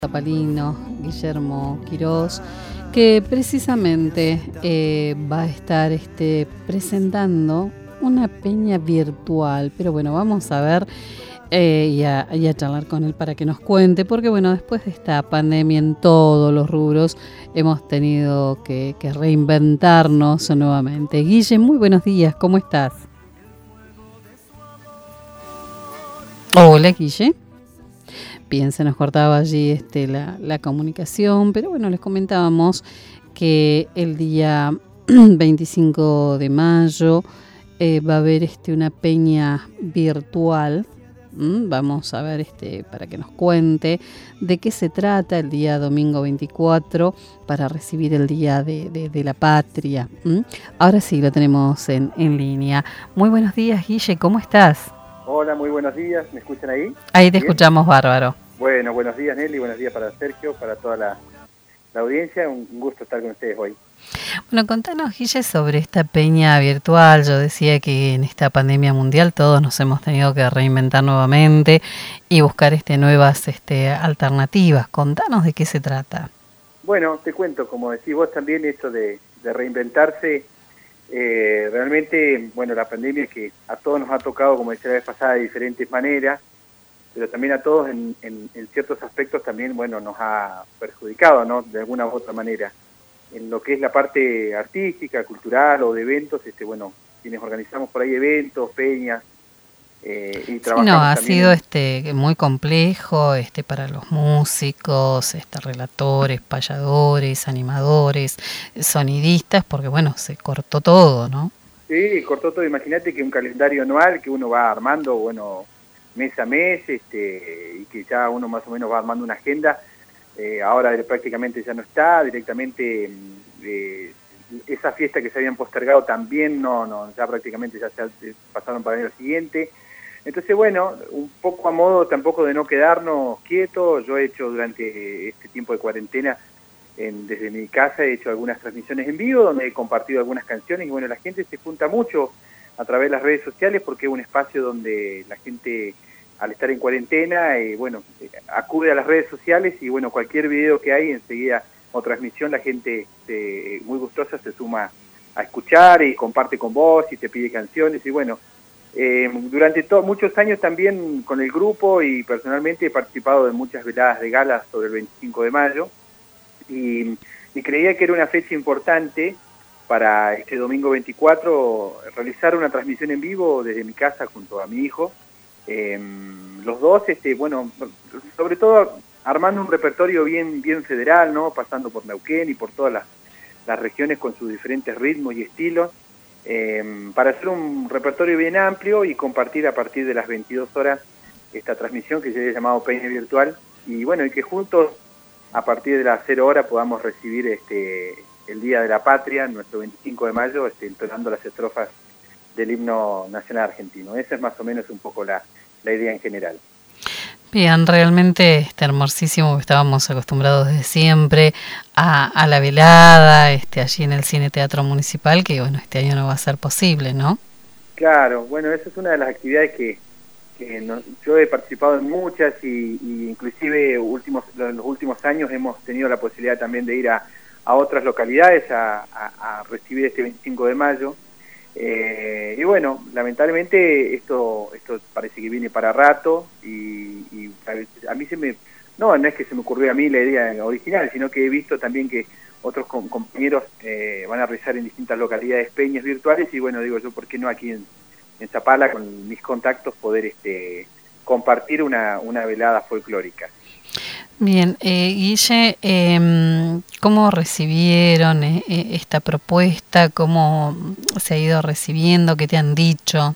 Zapalino, Guillermo Quirós, que precisamente va a estar presentando una peña virtual. Pero bueno, vamos a ver y a charlar con él para que nos cuente, porque bueno, después de esta pandemia en todos los rubros hemos tenido que reinventarnos nuevamente. Guille, muy buenos días, ¿cómo estás? Hola, Guille. Bien, se nos cortaba allí la comunicación, pero bueno, les comentábamos que el día 25 de mayo va a haber una peña virtual. Vamos a ver para que nos cuente de qué se trata el día domingo 24 para recibir el Día de la Patria. Ahora sí, lo tenemos en línea. Muy buenos días, Guille, ¿cómo estás? Hola, muy buenos días, ¿me escuchan ahí? Ahí te escuchamos bárbaro. Bueno, buenos días Nelly, buenos días para Sergio, para toda la audiencia, un gusto estar con ustedes hoy. Bueno, contanos, Guille, sobre esta peña virtual. Yo decía que en esta pandemia mundial todos nos hemos tenido que reinventar nuevamente y buscar nuevas alternativas. Contanos de qué se trata. Bueno, te cuento, como decís vos también, esto de reinventarse, realmente, bueno, la pandemia que a todos nos ha tocado, como decía la vez pasada, de diferentes maneras, pero también a todos en ciertos aspectos también, bueno, nos ha perjudicado, ¿no? De alguna u otra manera. En lo que es la parte artística, cultural o de eventos, bueno, quienes organizamos por ahí eventos, peñas, y trabajamos sí, no, ha también sido muy complejo para los músicos, relatores, payadores, animadores, sonidistas, porque bueno, se cortó todo, ¿no? Sí, cortó todo. Imagínate que un calendario anual que uno va armando, bueno, mes a mes, y que ya uno más o menos va armando una agenda, ahora prácticamente ya no está, directamente esa fiesta que se habían postergado también ya prácticamente ya se pasaron para el año siguiente. Entonces, bueno, un poco a modo tampoco de no quedarnos quietos, yo he hecho durante este tiempo de cuarentena, desde mi casa he hecho algunas transmisiones en vivo donde he compartido algunas canciones y bueno, la gente se junta mucho a través de las redes sociales porque es un espacio donde la gente al estar en cuarentena, bueno, acude a las redes sociales y bueno, cualquier video que hay enseguida o transmisión, la gente muy gustosa se suma a escuchar y comparte con vos y te pide canciones y bueno, durante muchos años también con el grupo y personalmente he participado de muchas veladas de gala sobre el 25 de mayo y creía que era una fecha importante para este domingo 24 realizar una transmisión en vivo desde mi casa junto a mi hijo. Los dos, bueno, sobre todo armando un repertorio bien federal, ¿no? Pasando por Neuquén y por todas las regiones con sus diferentes ritmos y estilos, para hacer un repertorio bien amplio y compartir a partir de las 22 horas esta transmisión que se ha llamado Peña Virtual, y bueno, y que juntos a partir de las 0 horas podamos recibir el Día de la Patria, nuestro 25 de mayo, entonando las estrofas del himno nacional argentino. Esa es más o menos un poco la idea en general. Bien, realmente hermosísimo. Estábamos acostumbrados desde siempre a la velada, allí en el Cine Teatro Municipal, que bueno, este año no va a ser posible, ¿no? Claro, bueno, esa es una de las actividades que yo he participado en muchas y inclusive en los últimos años hemos tenido la posibilidad también de ir a otras localidades a recibir este 25 de mayo. Y bueno, lamentablemente esto parece que viene para rato y a mí no es que se me ocurrió a mí la idea original, sino que he visto también que otros compañeros van a realizar en distintas localidades peñas virtuales y bueno, digo yo, ¿por qué no aquí en Zapala con mis contactos poder compartir una velada folclórica? Bien, Guille, ¿cómo recibieron esta propuesta? ¿Cómo se ha ido recibiendo? ¿Qué te han dicho?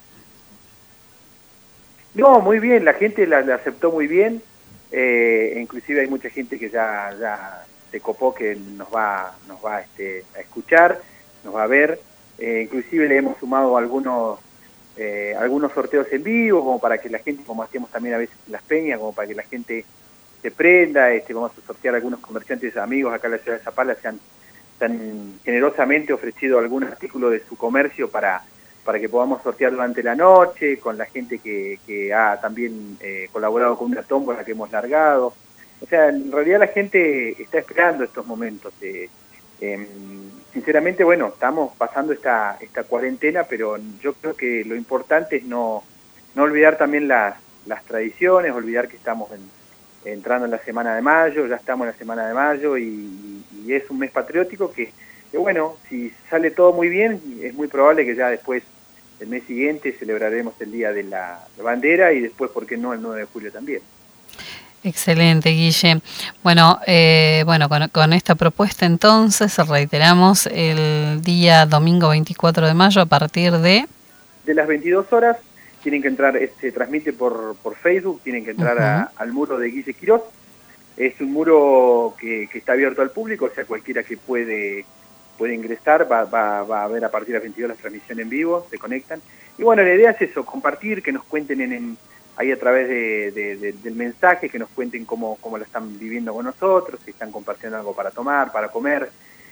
No, muy bien, la gente la aceptó muy bien, inclusive hay mucha gente que ya se copó que nos va a escuchar, nos va a ver, inclusive le hemos sumado algunos sorteos en vivo, como para que la gente, como hacíamos también a veces en las peñas, como para que la gente se prenda, vamos a sortear algunos comerciantes amigos acá en la ciudad de Zapala, se han generosamente ofrecido algún artículo de su comercio para que podamos sortear durante la noche, con la gente que ha también colaborado con una tómbola que hemos largado. O sea, en realidad la gente está esperando estos momentos. Sinceramente, bueno, estamos pasando esta cuarentena, pero yo creo que lo importante es no olvidar también las tradiciones, olvidar que estamos entrando en la semana de mayo, ya estamos en la semana de mayo y es un mes patriótico que bueno, si sale todo muy bien, es muy probable que ya después, el mes siguiente, celebraremos el Día de la Bandera y después, ¿por qué no?, el 9 de julio también. Excelente, Guille. Bueno, con esta propuesta entonces reiteramos el día domingo 24 de mayo a partir de las 22 horas. Tienen que entrar, se transmite por Facebook, tienen que entrar al muro de Guille Quirós. Es un muro que está abierto al público, o sea, cualquiera que puede ingresar, va a ver a partir de las 22 la transmisión en vivo, se conectan. Y bueno, la idea es eso, compartir, que nos cuenten ahí a través del mensaje, que nos cuenten cómo lo están viviendo con nosotros, si están compartiendo algo para tomar, para comer.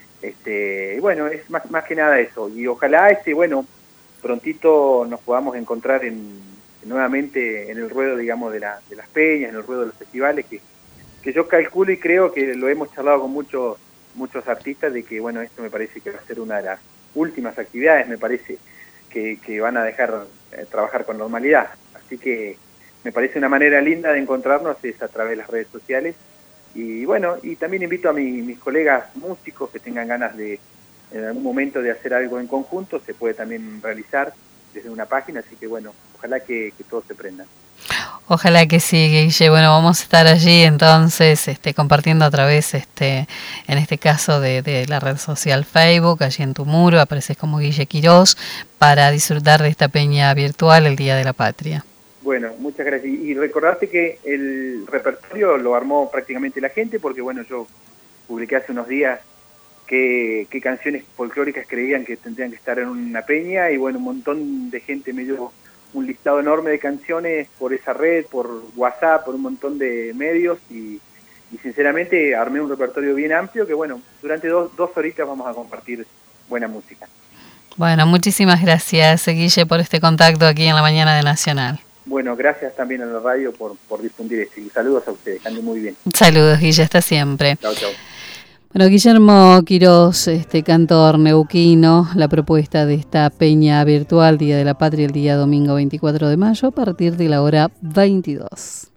Y bueno, es más que nada eso. Y ojalá, bueno, prontito nos podamos encontrar nuevamente en el ruedo, digamos, de las peñas, en el ruedo de los festivales, que yo calculo y creo que lo hemos charlado con muchos artistas, de que, bueno, esto me parece que va a ser una de las últimas actividades, me parece, que van a dejar trabajar con normalidad. Así que me parece una manera linda de encontrarnos es a través de las redes sociales. Y bueno, y también invito a mis colegas músicos que tengan ganas de, en algún momento, de hacer algo en conjunto, se puede también realizar desde una página, así que bueno, ojalá que todos se prendan. Ojalá que sí, Guille. Bueno, vamos a estar allí entonces compartiendo a través, en este caso de la red social Facebook, allí en tu muro, apareces como Guille Quirós, para disfrutar de esta peña virtual el Día de la Patria. Bueno, muchas gracias. Y recordarte que el repertorio lo armó prácticamente la gente, porque bueno, yo publiqué hace unos días qué canciones folclóricas creían que tendrían que estar en una peña, y bueno, un montón de gente me dio un listado enorme de canciones por esa red, por WhatsApp, por un montón de medios, y sinceramente armé un repertorio bien amplio que, bueno, durante dos horitas vamos a compartir buena música. Bueno, muchísimas gracias, Guille, por este contacto aquí en la mañana de Nacional. Bueno, gracias también a la radio por difundir esto, y saludos a ustedes, que anden muy bien. Saludos, Guille, hasta siempre. Chau, chau. Bueno, Guillermo Quirós, cantor neuquino, la propuesta de esta peña virtual Día de la Patria el día domingo 24 de mayo a partir de la hora 22.